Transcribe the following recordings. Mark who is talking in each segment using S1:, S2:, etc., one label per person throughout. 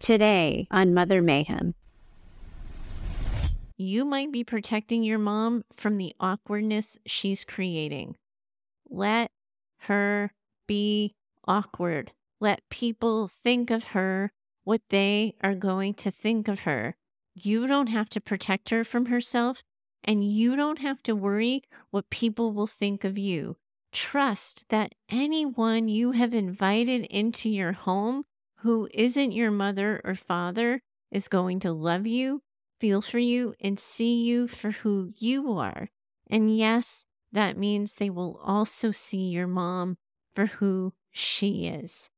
S1: Today on Mother Mayhem.
S2: You might be protecting your mom from the awkwardness she's creating. Let her be awkward. Let people think of her what they are going to think of her. You don't have to protect her from herself, and you don't have to worry what people will think of you. Trust that anyone you have invited into your home who isn't your mother or father is going to love you, feel for you, and see you for who you are. And yes, that means they will also see your mom for who she is.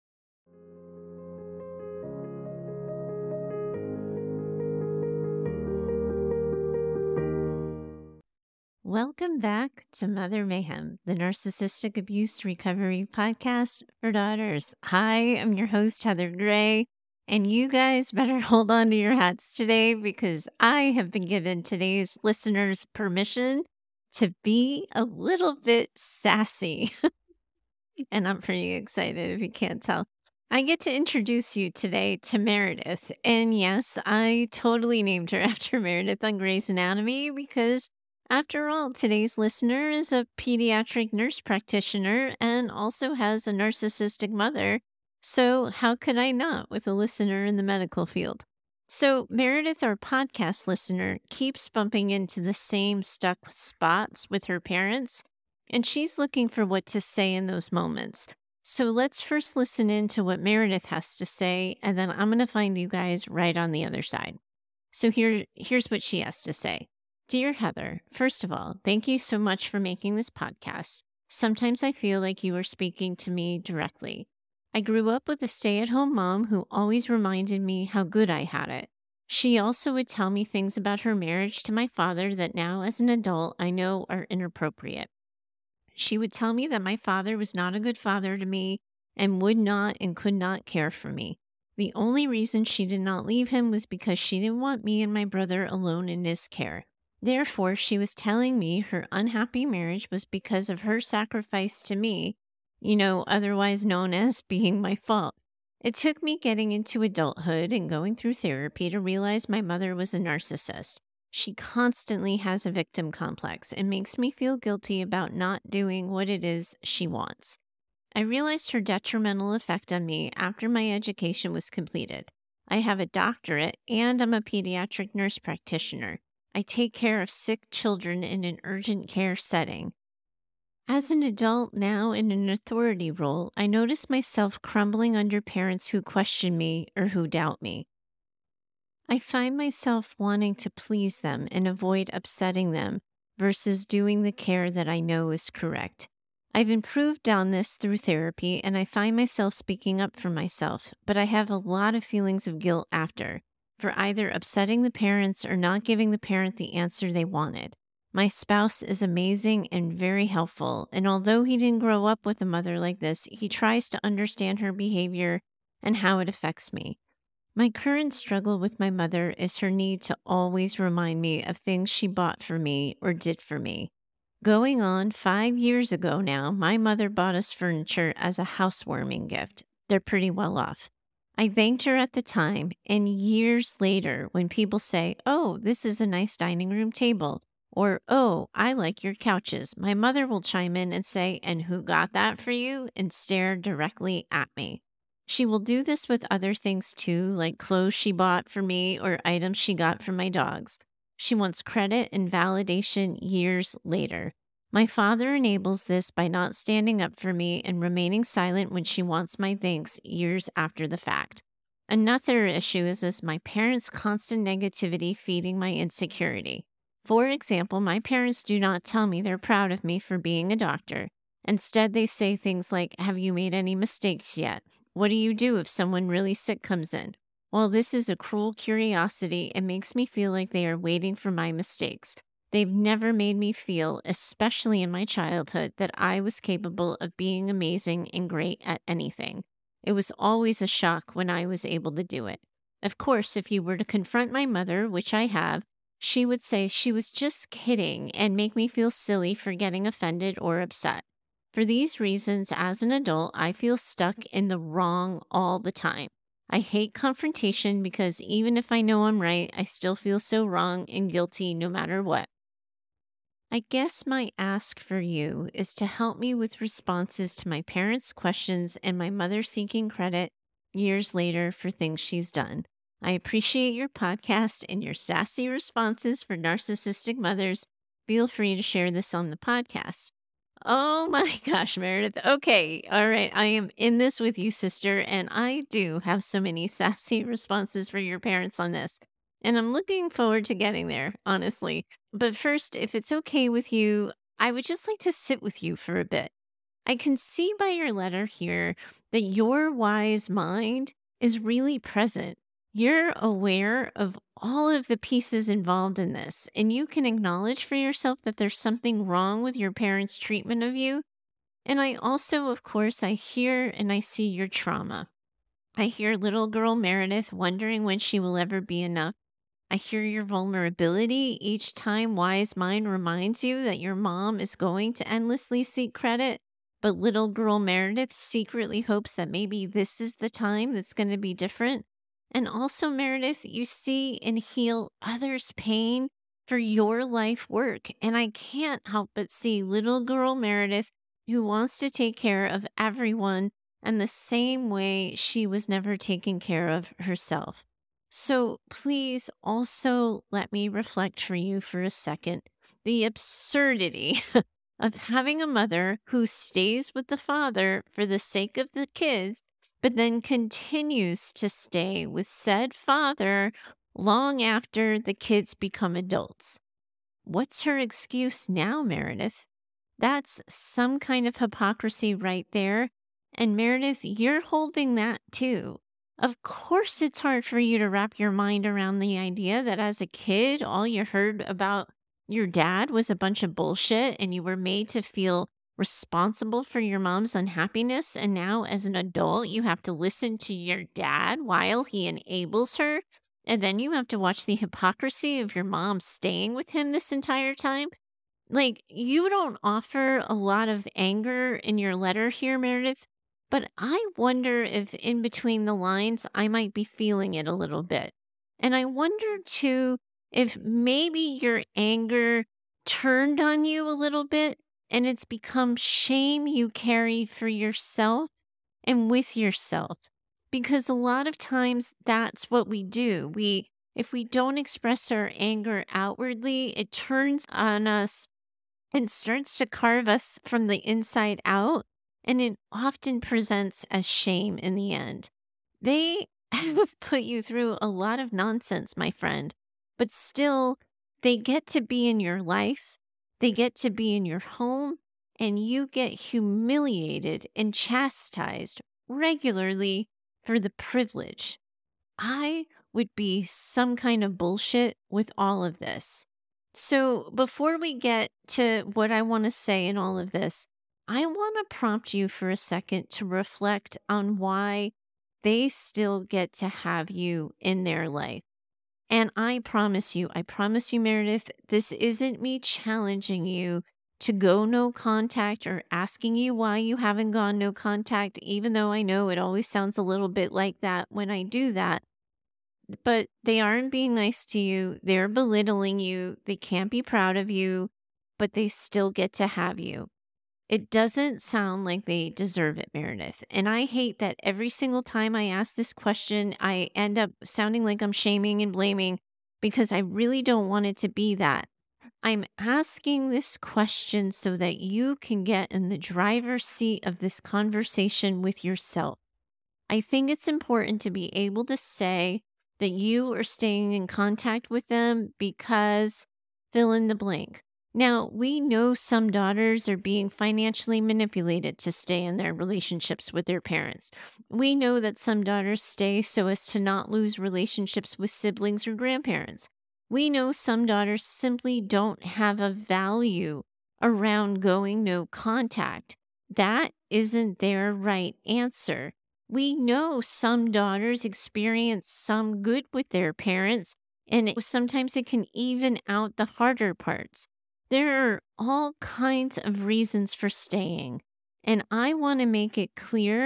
S2: Welcome back to Mother Mayhem, the narcissistic abuse recovery podcast for daughters. Hi, I'm your host, Heather Gray, and you guys better hold on to your hats today because I have been given today's listeners permission to be a little bit sassy. And I'm pretty excited if you can't tell. I get to introduce you today to Meredith. And yes, I totally named her after Meredith on Grey's Anatomy because, after all, today's listener is a pediatric nurse practitioner and also has a narcissistic mother. So, how could I not with a listener in the medical field? So, Meredith, our podcast listener, keeps bumping into the same stuck spots with her parents, and she's looking for what to say in those moments. So let's first listen in to what Meredith has to say, and then I'm going to find you guys right on the other side. So here's what she has to say. Dear Heather, first of all, thank you so much for making this podcast. Sometimes I feel like you are speaking to me directly. I grew up with a stay-at-home mom who always reminded me how good I had it. She also would tell me things about her marriage to my father that now, as an adult, I know are inappropriate. She would tell me that my father was not a good father to me and would not and could not care for me. The only reason she did not leave him was because she didn't want me and my brother alone in his care. Therefore, she was telling me her unhappy marriage was because of her sacrifice to me, otherwise known as being my fault. It took me getting into adulthood and going through therapy to realize my mother was a narcissist. She constantly has a victim complex and makes me feel guilty about not doing what it is she wants. I realized her detrimental effect on me after my education was completed. I have a doctorate and I'm a pediatric nurse practitioner. I take care of sick children in an urgent care setting. As an adult now in an authority role, I notice myself crumbling under parents who question me or who doubt me. I find myself wanting to please them and avoid upsetting them versus doing the care that I know is correct. I've improved on this through therapy and I find myself speaking up for myself, but I have a lot of feelings of guilt after, for either upsetting the parents or not giving the parent the answer they wanted. My spouse is amazing and very helpful, and although he didn't grow up with a mother like this, he tries to understand her behavior and how it affects me. My current struggle with my mother is her need to always remind me of things she bought for me or did for me. Going on 5 years ago now, my mother bought us furniture as a housewarming gift. They're pretty well off. I thanked her at the time, and years later, when people say, "Oh, this is a nice dining room table," or "Oh, I like your couches," my mother will chime in and say, "And who got that for you?" and stare directly at me. She will do this with other things too, like clothes she bought for me or items she got from my dogs. She wants credit and validation years later. My father enables this by not standing up for me and remaining silent when she wants my thanks years after the fact. Another issue is my parents' constant negativity feeding my insecurity. For example, my parents do not tell me they're proud of me for being a doctor. Instead, they say things like, "Have you made any mistakes yet? What do you do if someone really sick comes in?" While this is a cruel curiosity, it makes me feel like they are waiting for my mistakes. They've never made me feel, especially in my childhood, that I was capable of being amazing and great at anything. It was always a shock when I was able to do it. Of course, if you were to confront my mother, which I have, she would say she was just kidding and make me feel silly for getting offended or upset. For these reasons, as an adult, I feel stuck in the wrong all the time. I hate confrontation because even if I know I'm right, I still feel so wrong and guilty no matter what. I guess my ask for you is to help me with responses to my parents' questions and my mother seeking credit years later for things she's done. I appreciate your podcast and your sassy responses for narcissistic mothers. Feel free to share this on the podcast. Oh my gosh, Meredith. Okay. All right. I am in this with you, sister. And I do have so many sassy responses for your parents on this. And I'm looking forward to getting there, honestly. But first, if it's okay with you, I would just like to sit with you for a bit. I can see by your letter here that your wise mind is really present. You're aware of all of the pieces involved in this, and you can acknowledge for yourself that there's something wrong with your parents' treatment of you. And I also, of course, I hear and I see your trauma. I hear little girl Meredith wondering when she will ever be enough. I hear your vulnerability each time Wise Mind reminds you that your mom is going to endlessly seek credit, but little girl Meredith secretly hopes that maybe this is the time that's going to be different. And also, Meredith, you see and heal others' pain for your life work. And I can't help but see little girl Meredith who wants to take care of everyone in the same way she was never taken care of herself. So please also let me reflect for you for a second the absurdity of having a mother who stays with the father for the sake of the kids, but then continues to stay with said father long after the kids become adults. What's her excuse now, Meredith? That's some kind of hypocrisy right there. And Meredith, you're holding that too. Of course, it's hard for you to wrap your mind around the idea that as a kid, all you heard about your dad was a bunch of bullshit and you were made to feel responsible for your mom's unhappiness. And now, as an adult, you have to listen to your dad while he enables her. And then you have to watch the hypocrisy of your mom staying with him this entire time. Like, you don't offer a lot of anger in your letter here, Meredith, but I wonder if in between the lines, I might be feeling it a little bit. And I wonder too if maybe your anger turned on you a little bit and it's become shame you carry for yourself and with yourself. Because a lot of times that's what we do. If we don't express our anger outwardly, it turns on us and starts to carve us from the inside out, and it often presents as shame in the end. They have put you through a lot of nonsense, my friend, but still, they get to be in your life, they get to be in your home, and you get humiliated and chastised regularly for the privilege. I would be some kind of bullshit with all of this. So, before we get to what I want to say in all of this, I want to prompt you for a second to reflect on why they still get to have you in their life. And I promise you, Meredith, this isn't me challenging you to go no contact or asking you why you haven't gone no contact, even though I know it always sounds a little bit like that when I do that. But they aren't being nice to you. They're belittling you. They can't be proud of you, but they still get to have you. It doesn't sound like they deserve it, Meredith. And I hate that every single time I ask this question, I end up sounding like I'm shaming and blaming because I really don't want it to be that. I'm asking this question so that you can get in the driver's seat of this conversation with yourself. I think it's important to be able to say that you are staying in contact with them because fill in the blank. Now, we know some daughters are being financially manipulated to stay in their relationships with their parents. We know that some daughters stay so as to not lose relationships with siblings or grandparents. We know some daughters simply don't have a value around going no contact. That isn't their right answer. We know some daughters experience some good with their parents, and sometimes it can even out the harder parts. There are all kinds of reasons for staying, and I want to make it clear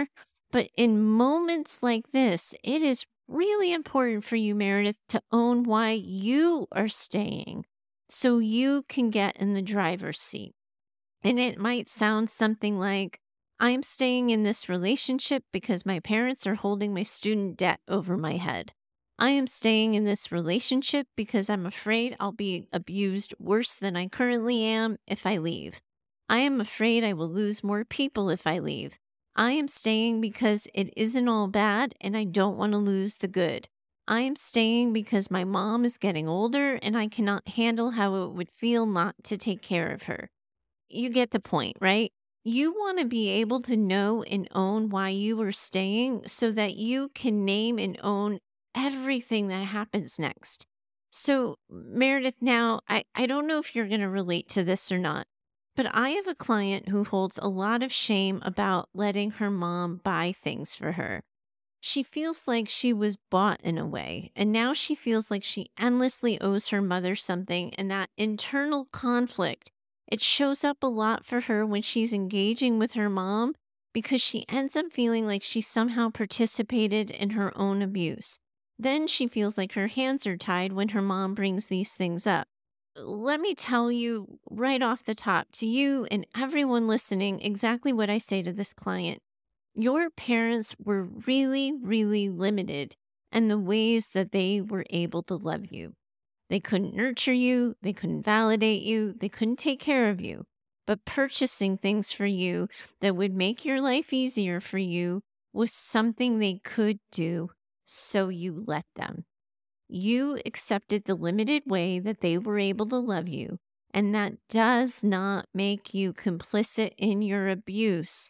S2: But in moments like this, it is really important for you, Meredith, to own why you are staying so you can get in the driver's seat. And it might sound something like, I'm staying in this relationship because my parents are holding my student debt over my head. I am staying in this relationship because I'm afraid I'll be abused worse than I currently am if I leave. I am afraid I will lose more people if I leave. I am staying because it isn't all bad and I don't want to lose the good. I am staying because my mom is getting older and I cannot handle how it would feel not to take care of her. You get the point, right? You want to be able to know and own why you are staying so that you can name and own everything that happens next. So, Meredith, now I don't know if you're going to relate to this or not, but I have a client who holds a lot of shame about letting her mom buy things for her. She feels like she was bought in a way, and now she feels like she endlessly owes her mother something, and that internal conflict, it shows up a lot for her when she's engaging with her mom because she ends up feeling like she somehow participated in her own abuse. Then she feels like her hands are tied when her mom brings these things up. Let me tell you right off the top to you and everyone listening exactly what I say to this client. Your parents were really, really limited in the ways that they were able to love you. They couldn't nurture you, they couldn't validate you, they couldn't take care of you. But purchasing things for you that would make your life easier for you was something they could do, so you let them. You accepted the limited way that they were able to love you, and that does not make you complicit in your abuse,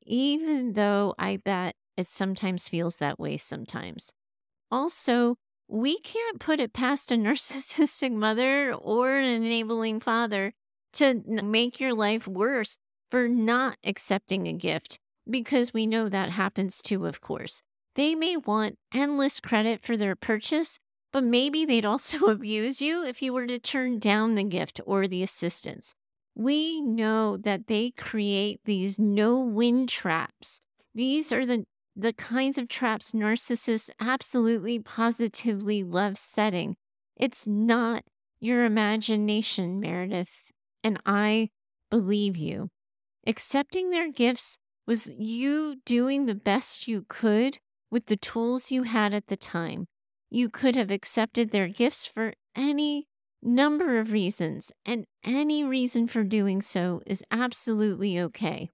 S2: even though I bet it sometimes feels that way sometimes. Also, we can't put it past a narcissistic mother or an enabling father to make your life worse for not accepting a gift, because we know that happens too, of course. They may want endless credit for their purchase, but maybe they'd also abuse you if you were to turn down the gift or the assistance. We know that they create these no-win traps. These are the kinds of traps narcissists absolutely positively love setting. It's not your imagination, Meredith, and I believe you. Accepting their gifts was you doing the best you could with the tools you had at the time. You could have accepted their gifts for any number of reasons, and any reason for doing so is absolutely okay.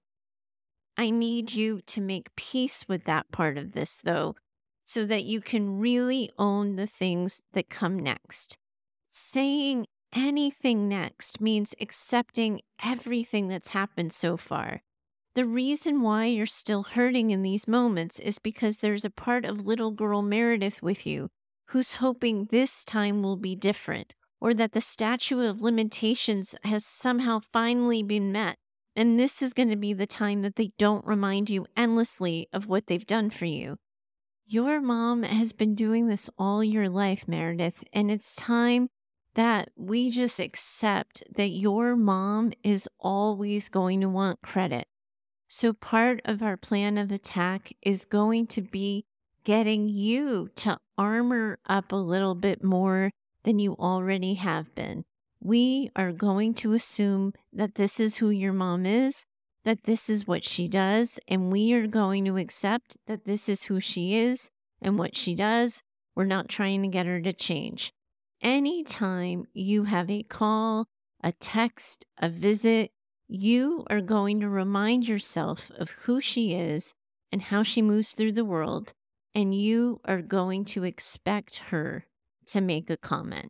S2: I need you to make peace with that part of this, though, so that you can really own the things that come next. Saying anything next means accepting everything that's happened so far. The reason why you're still hurting in these moments is because there's a part of little girl Meredith with you who's hoping this time will be different, or that the statute of limitations has somehow finally been met. And this is going to be the time that they don't remind you endlessly of what they've done for you. Your mom has been doing this all your life, Meredith, and it's time that we just accept that your mom is always going to want credit. So part of our plan of attack is going to be getting you to armor up a little bit more than you already have been. We are going to assume that this is who your mom is, that this is what she does, and we are going to accept that this is who she is and what she does. We're not trying to get her to change. Anytime you have a call, a text, a visit, you are going to remind yourself of who she is and how she moves through the world, and you are going to expect her to make a comment.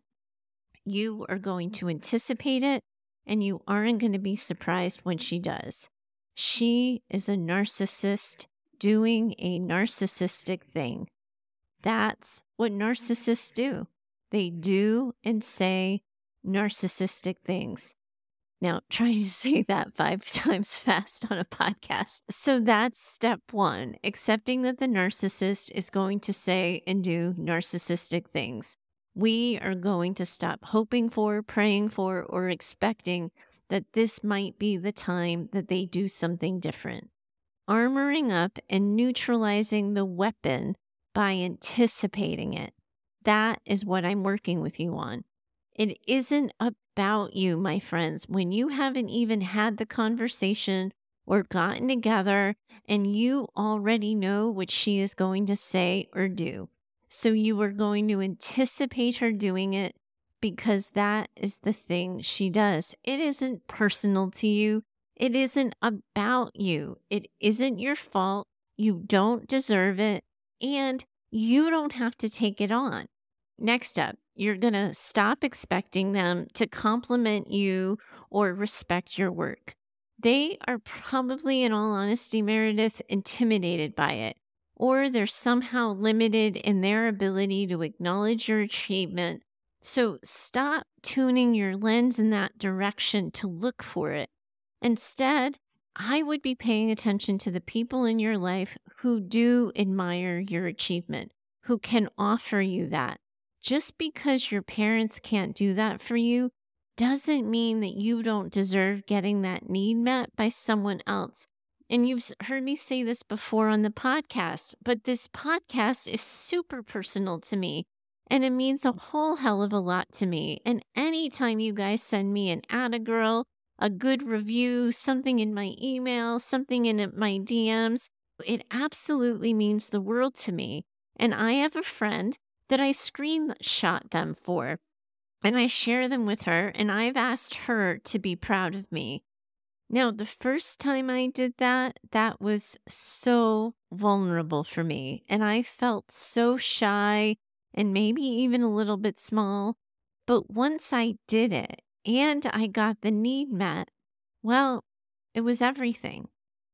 S2: You are going to anticipate it, and you aren't going to be surprised when she does. She is a narcissist doing a narcissistic thing. That's what narcissists do. They do and say narcissistic things. Now, trying to say that 5 times fast on a podcast. So that's step one, accepting that the narcissist is going to say and do narcissistic things. We are going to stop hoping for, praying for, or expecting that this might be the time that they do something different. armoring up and neutralizing the weapon by anticipating it. That is what I'm working with you on. It isn't about you, my friends. When you haven't even had the conversation or gotten together and you already know what she is going to say or do. So you are going to anticipate her doing it because that is the thing she does. It isn't personal to you. It isn't about you. It isn't your fault. You don't deserve it. And you don't have to take it on. Next up, you're going to stop expecting them to compliment you or respect your work. They are probably, in all honesty, Meredith, intimidated by it, or they're somehow limited in their ability to acknowledge your achievement. So stop tuning your lens in that direction to look for it. Instead, I would be paying attention to the people in your life who do admire your achievement, who can offer you that. Just because your parents can't do that for you doesn't mean that you don't deserve getting that need met by someone else. And you've heard me say this before on the podcast, but this podcast is super personal to me. And it means a whole hell of a lot to me. And anytime you guys send me an atta girl, a good review, something in my email, something in my DMs, it absolutely means the world to me. And I have a friend that I screenshot them for, and I share them with her, and I've asked her to be proud of me. Now, the first time I did that, that was so vulnerable for me, and I felt so shy and maybe even a little bit small. But once I did it and I got the need met, well, it was everything.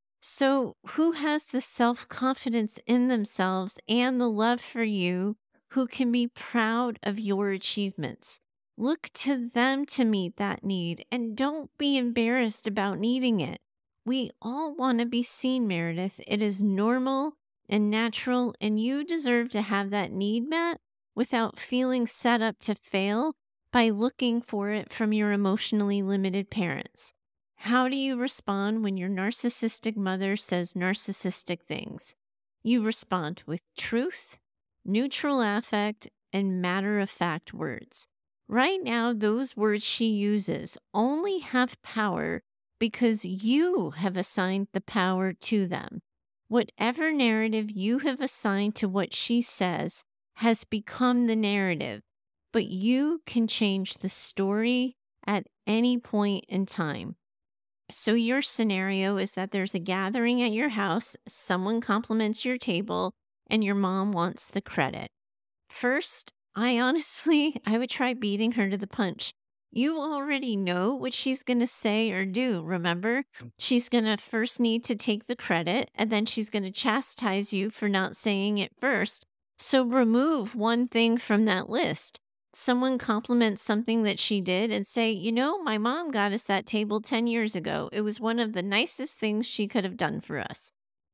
S2: So, who has the self-confidence in themselves and the love for you who can be proud of your achievements? Look to them to meet that need and don't be embarrassed about needing it. We all want to be seen, Meredith. It is normal and natural, and you deserve to have that need met without feeling set up to fail by looking for it from your emotionally limited parents. How do you respond when your narcissistic mother says narcissistic things? You respond with truth, neutral affect, and matter-of-fact words. Right now, those words she uses only have power because you have assigned the power to them. Whatever narrative you have assigned to what she says has become the narrative, but you can change the story at any point in time. So your scenario is that there's a gathering at your house, someone compliments your table, and your mom wants the credit. First, I would try beating her to the punch. You already know what she's going to say or do, remember? She's going to first need to take the credit, and then she's going to chastise you for not saying it first. So remove one thing from that list. Someone compliments something that she did and say, you know, my mom got us that table 10 years ago. It was one of the nicest things she could have done for us.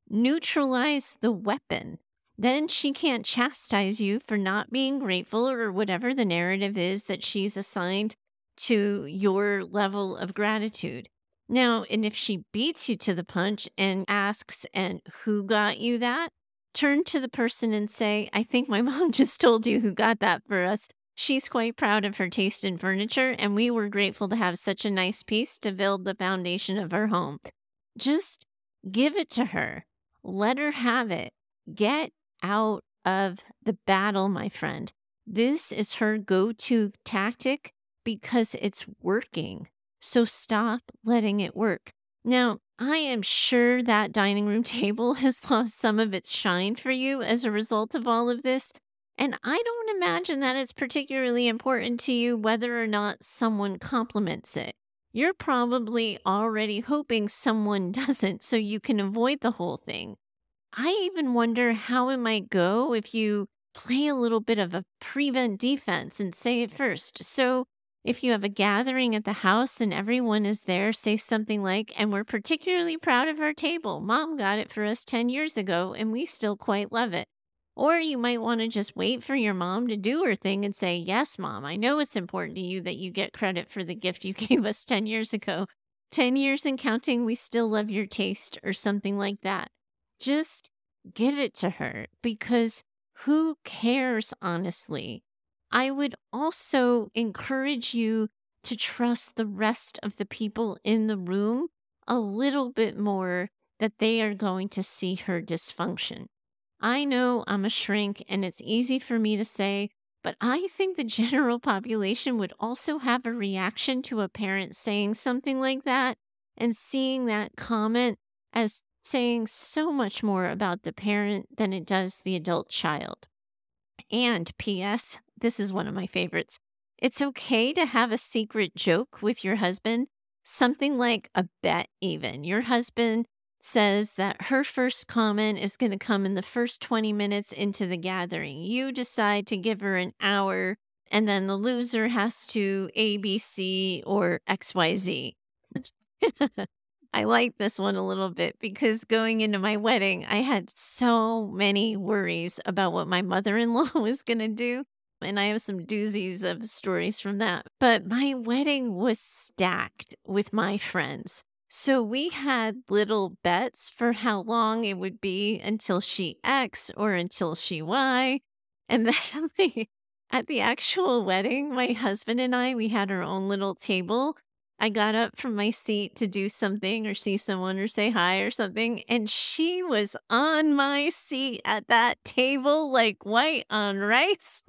S2: Neutralize the weapon. Then she can't chastise you for not being grateful or whatever the narrative is that she's assigned to your level of gratitude. Now, and if she beats you to the punch and asks, and who got you that? Turn to the person and say, I think my mom just told you who got that for us. She's quite proud of her taste in furniture, and we were grateful to have such a nice piece to build the foundation of our home. Just give it to her. Let her have it. Get out of the battle, my friend. This is her go-to tactic because it's working. So stop letting it work. Now, I am sure that dining room table has lost some of its shine for you as a result of all of this. And I don't imagine that it's particularly important to you whether or not someone compliments it. You're probably already hoping someone doesn't so you can avoid the whole thing. I even wonder how it might go if you play a little bit of a prevent defense and say it first. So if you have a gathering at the house and everyone is there, say something like, and we're particularly proud of our table. Mom got it for us 10 years ago and we still quite love it. Or you might want to just wait for your mom to do her thing and say, yes, Mom, I know it's important to you that you get credit for the gift you gave us 10 years ago. 10 years and counting, we still love your taste, or something like that. Just give it to her, because who cares, honestly? I would also encourage you to trust the rest of the people in the room a little bit more, that they are going to see her dysfunction. I know I'm a shrink and it's easy for me to say, but I think the general population would also have a reaction to a parent saying something like that, and seeing that comment as saying so much more about the parent than it does the adult child. And P.S., this is one of my favorites. It's okay to have a secret joke with your husband, something like a bet, even. Your husband says that her first comment is going to come in the first 20 minutes into the gathering. You decide to give her an hour, and then the loser has to ABC or XYZ. I like this one a little bit, because going into my wedding, I had so many worries about what my mother in law was going to do. And I have some doozies of stories from that. But my wedding was stacked with my friends. So we had little bets for how long it would be until she X or until she Y. And then at the actual wedding, my husband and I, we had our own little table. I got up from my seat to do something or see someone or say hi or something, and she was on my seat at that table like white on rice.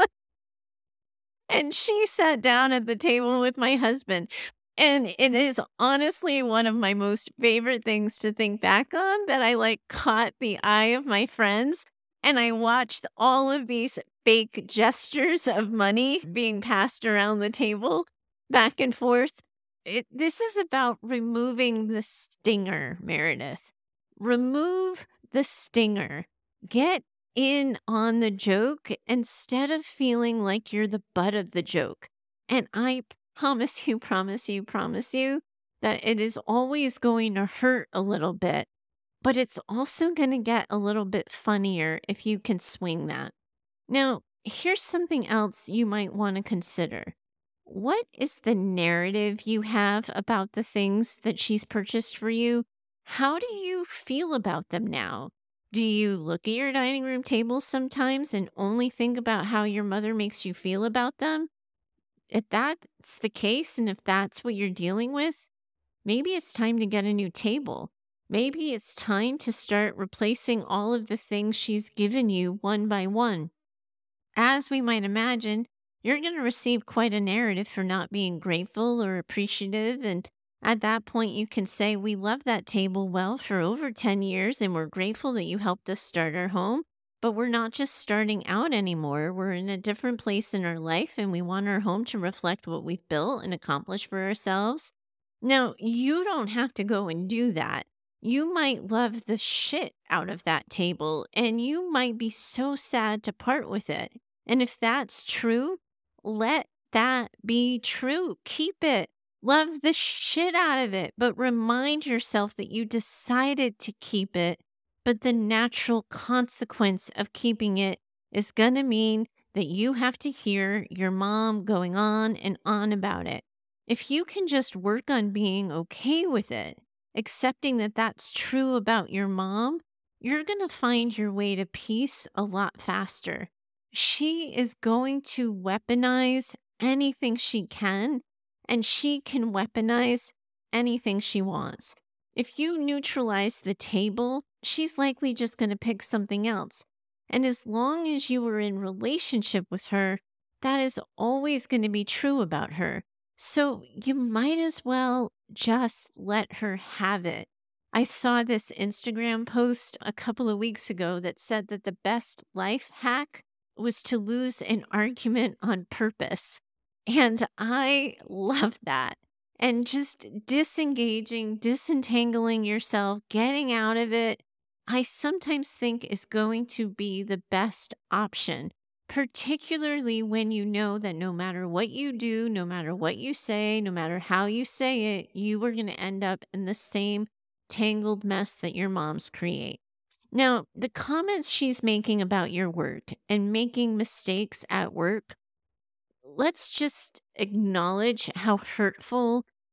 S2: And she sat down at the table with my husband. And it is honestly one of my most favorite things to think back on, that I like caught the eye of my friends, and I watched all of these fake gestures of money being passed around the table back and forth. This is about removing the stinger, Meredith. Remove the stinger. Get in on the joke instead of feeling like you're the butt of the joke. And I promise you that it is always going to hurt a little bit, but it's also going to get a little bit funnier if you can swing that. Now, here's something else you might want to consider. What is the narrative you have about the things that she's purchased for you? How do you feel about them now? Do you look at your dining room table sometimes and only think about how your mother makes you feel about them? If that's the case, and if that's what you're dealing with, maybe it's time to get a new table. Maybe it's time to start replacing all of the things she's given you one by one. As we might imagine, you're going to receive quite a narrative for not being grateful or appreciative. And at that point, you can say, "We love that table well for over 10 years, and we're grateful that you helped us start our home. But we're not just starting out anymore. We're in a different place in our life, and we want our home to reflect what we've built and accomplished for ourselves." Now, you don't have to go and do that. You might love the shit out of that table, and you might be so sad to part with it. And if that's true, let that be true. Keep it. Love the shit out of it, but remind yourself that you decided to keep it. But the natural consequence of keeping it is going to mean that you have to hear your mom going on and on about it. If you can just work on being okay with it, accepting that that's true about your mom, you're going to find your way to peace a lot faster. She is going to weaponize anything she can, and she can weaponize anything she wants. If you neutralize the table, she's likely just going to pick something else. And as long as you are in relationship with her, that is always going to be true about her. So you might as well just let her have it. I saw this Instagram post a couple of weeks ago that said that the best life hack was to lose an argument on purpose. And I love that. And just disengaging, disentangling yourself, getting out of it, I sometimes think is going to be the best option, particularly when you know that no matter what you do, no matter what you say, no matter how you say it, you are going to end up in the same tangled mess that your moms create. Now, the comments she's making about your work and making mistakes at work, let's just acknowledge how hurtful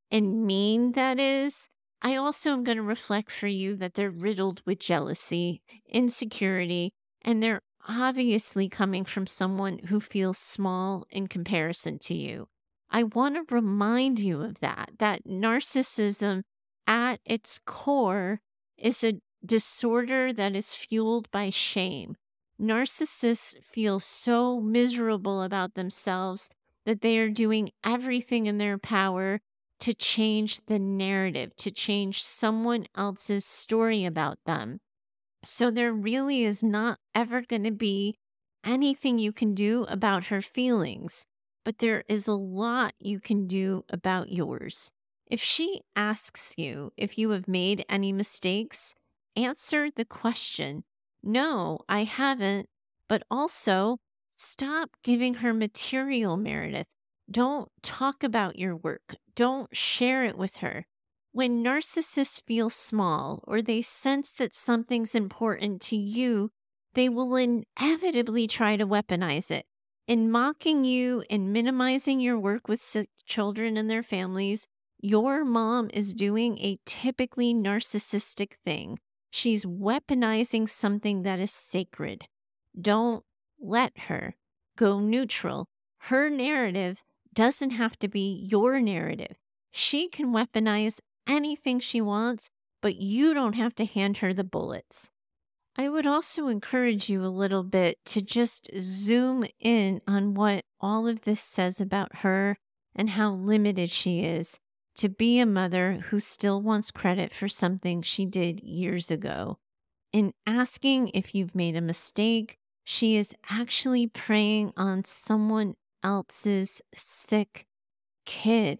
S2: and mean that is, I also am going to reflect for you that they're riddled with jealousy, insecurity, and they're obviously coming from someone who feels small in comparison to you. I want to remind you of that narcissism at its core is a disorder that is fueled by shame. Narcissists feel so miserable about themselves that they are doing everything in their power to change the narrative, to change someone else's story about them. So there really is not ever going to be anything you can do about her feelings, but there is a lot you can do about yours. If she asks you if you have made any mistakes, answer the question, "No, I haven't," but also stop giving her material, Meredith. Don't talk about your work. Don't share it with her. When narcissists feel small or they sense that something's important to you, they will inevitably try to weaponize it. In mocking you and minimizing your work with sick children and their families, your mom is doing a typically narcissistic thing. She's weaponizing something that is sacred. Don't let her go neutral. Her narrative doesn't have to be your narrative. She can weaponize anything she wants, but you don't have to hand her the bullets. I would also encourage you a little bit to just zoom in on what all of this says about her and how limited she is to be a mother who still wants credit for something she did years ago. In asking if you've made a mistake, she is actually preying on someone else's sick kid.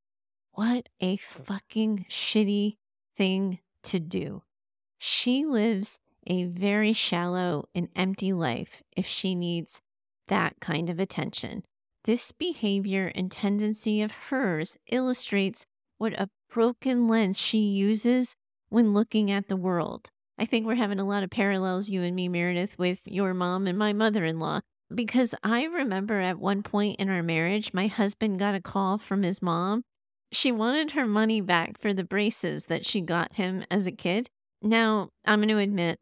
S2: What a fucking shitty thing to do. She lives a very shallow and empty life if she needs that kind of attention. This behavior and tendency of hers illustrates what a broken lens she uses when looking at the world. I think we're having a lot of parallels, you and me, Meredith, with your mom and my mother-in-law. Because I remember at one point in our marriage, my husband got a call from his mom. She wanted her money back for the braces that she got him as a kid. Now, I'm going to admit,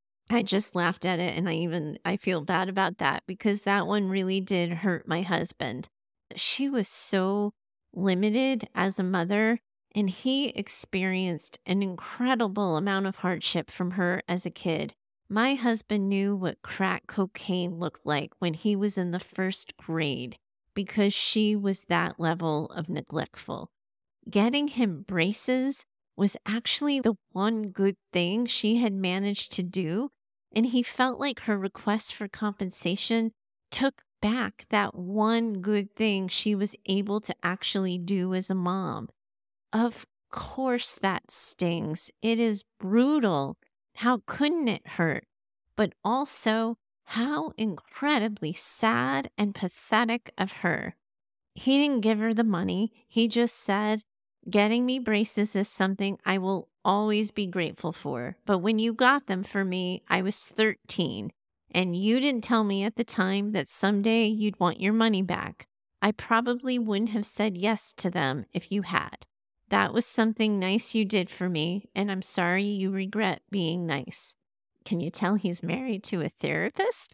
S2: I just laughed at it and I feel bad about that because that one really did hurt my husband. She was so limited as a mother and he experienced an incredible amount of hardship from her as a kid. My husband knew what crack cocaine looked like when he was in the first grade because she was that level of neglectful. Getting him braces was actually the one good thing she had managed to do, and he felt like her request for compensation took back that one good thing she was able to actually do as a mom. Of course, that stings. It is brutal. How couldn't it hurt? But also, how incredibly sad and pathetic of her. He didn't give her the money. He just said, "Getting me braces is something I will always be grateful for. But when you got them for me, I was 13, and you didn't tell me at the time that someday you'd want your money back. I probably wouldn't have said yes to them if you had. That was something nice you did for me, and I'm sorry you regret being nice." Can you tell he's married to a therapist?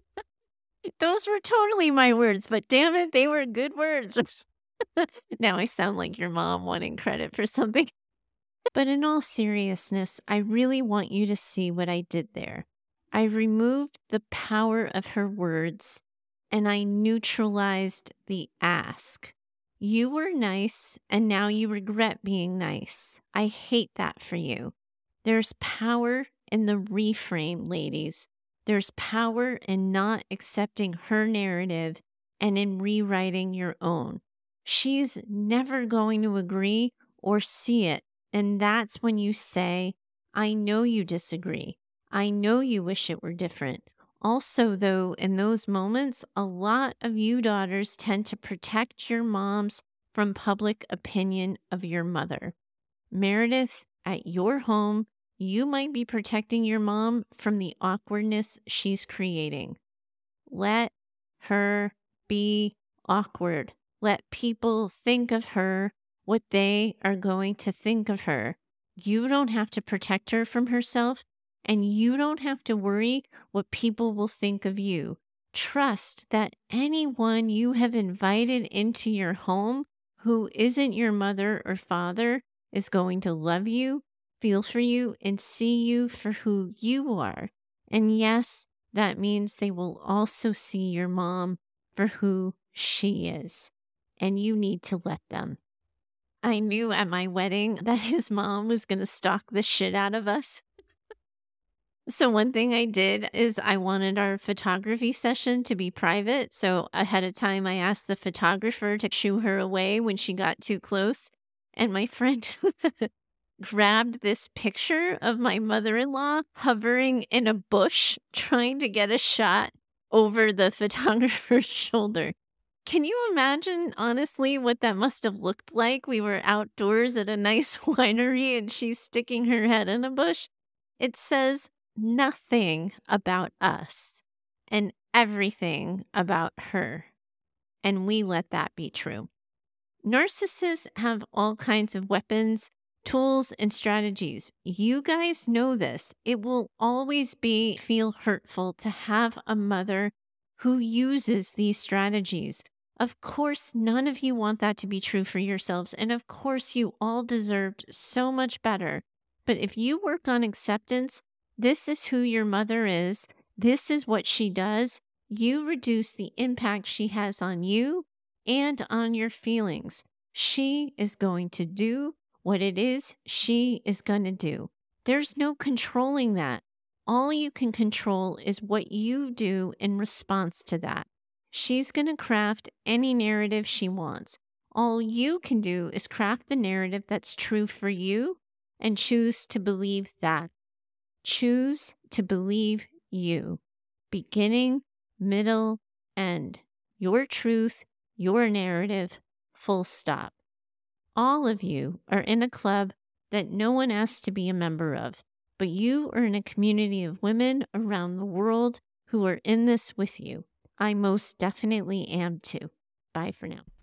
S2: Those were totally my words, but damn it, they were good words. Now I sound like your mom wanting credit for something. But in all seriousness, I really want you to see what I did there. I removed the power of her words and I neutralized the ask. You were nice and now you regret being nice. I hate that for you. There's power in the reframe, ladies. There's power in not accepting her narrative and in rewriting your own. She's never going to agree or see it. And that's when you say, "I know you disagree. I know you wish it were different." Also, though, in those moments, a lot of you daughters tend to protect your moms from public opinion of your mother. Meredith, at your home, you might be protecting your mom from the awkwardness she's creating. Let her be awkward. Let people think of her what they are going to think of her. You don't have to protect her from herself, and you don't have to worry what people will think of you. Trust that anyone you have invited into your home who isn't your mother or father is going to love you, feel for you, and see you for who you are. And yes, that means they will also see your mom for who she is. And you need to let them. I knew at my wedding that his mom was going to stalk the shit out of us. So one thing I did is I wanted our photography session to be private. So ahead of time, I asked the photographer to shoo her away when she got too close. And my friend grabbed this picture of my mother-in-law hovering in a bush, trying to get a shot over the photographer's shoulder. Can you imagine, honestly, what that must have looked like? We were outdoors at a nice winery and she's sticking her head in a bush. It says nothing about us and everything about her. And we let that be true. Narcissists have all kinds of weapons, tools, and strategies. You guys know this. It will always feel hurtful to have a mother who uses these strategies. Of course, none of you want that to be true for yourselves. And of course, you all deserved so much better. But if you work on acceptance, this is who your mother is. This is what she does. You reduce the impact she has on you and on your feelings. She is going to do what it is she is going to do. There's no controlling that. All you can control is what you do in response to that. She's going to craft any narrative she wants. All you can do is craft the narrative that's true for you and choose to believe that. Choose to believe you. Beginning, middle, end. Your truth, your narrative, full stop. All of you are in a club that no one asked to be a member of, but you are in a community of women around the world who are in this with you. I most definitely am too. Bye for now.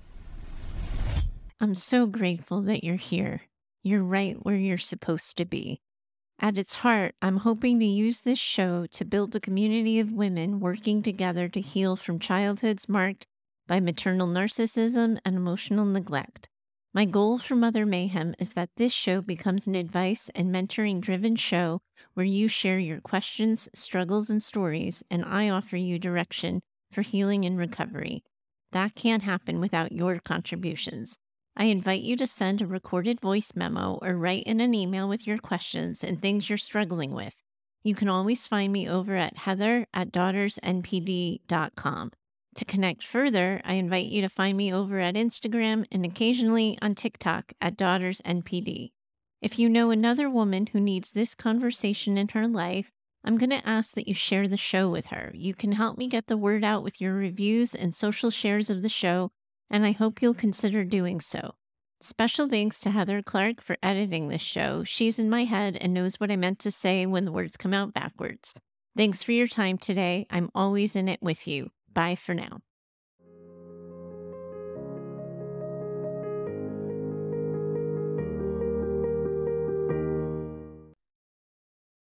S2: I'm so grateful that you're here. You're right where you're supposed to be. At its heart, I'm hoping to use this show to build a community of women working together to heal from childhoods marked by maternal narcissism and emotional neglect. My goal for Mother Mayhem is that this show becomes an advice and mentoring-driven show where you share your questions, struggles, and stories, and I offer you direction for healing and recovery. That can't happen without your contributions. I invite you to send a recorded voice memo or write in an email with your questions and things you're struggling with. You can always find me over at heather@daughtersnpd.com. To connect further, I invite you to find me over at Instagram and occasionally on TikTok at DaughtersNPD. If you know another woman who needs this conversation in her life, I'm going to ask that you share the show with her. You can help me get the word out with your reviews and social shares of the show, and I hope you'll consider doing so. Special thanks to Heather Clark for editing this show. She's in my head and knows what I meant to say when the words come out backwards. Thanks for your time today. I'm always in it with you. Bye for now.